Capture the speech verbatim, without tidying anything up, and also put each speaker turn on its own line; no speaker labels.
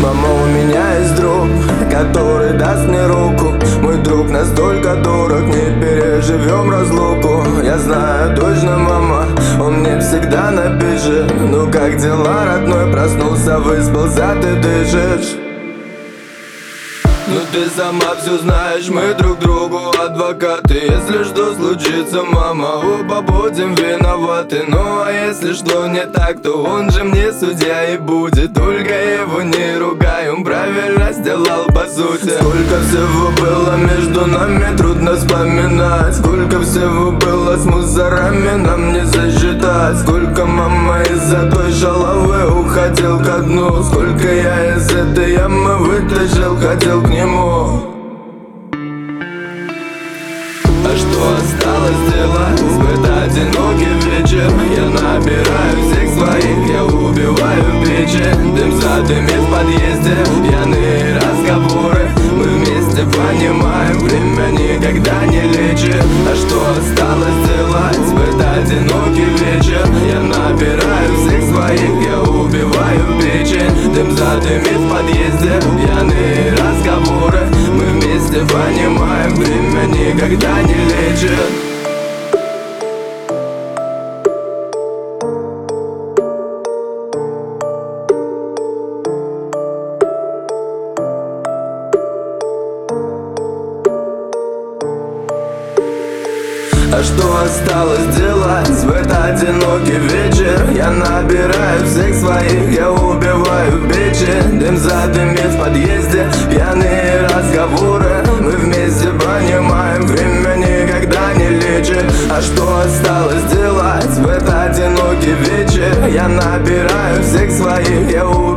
Мама, у меня есть друг, который даст мне руку. Мой друг настолько дорог, не переживем разлуку. Я знаю точно, мама, он мне всегда напишет: ну как дела, родной? Проснулся, выспался, ты дышишь. Ну ты сама все знаешь, мы друг другу адвокаты. Если что случится, мама, оба будем виноваты. Ну а если что не так, то он же мне судья и будет. Только его не ругай, он правильно сделал по сути. Сколько всего было между нами, трудно вспоминать. Сколько всего было с мусорами, нам не засчитать. Сколько мама из-за той шалавы уходил ко дну. Сколько я из этой ямы вытащил, хотел к нему. А что осталось делать в этот одинокий вечер? Я набираю всех своих, я убиваю печи. Дым задымит в подъезде, пьяные разговоры. Мы вместе понимаем, время никогда не лечит. А что осталось делать в этот одинокий вечер? Я набираю всех своих, я убиваю печи. Дым задымит в подъезде, пьяные разговоры. Мы вместе понимаем, время никогда не лечит. А что осталось делать в этот одинокий вечер? Я набираю всех своих, я убиваю печи. Дым задымит в подъезде, пьяные разговоры. Мы вместе понимаем, время никогда не лечит. А что осталось делать в этот одинокий вечер? Я набираю всех своих, я убиваю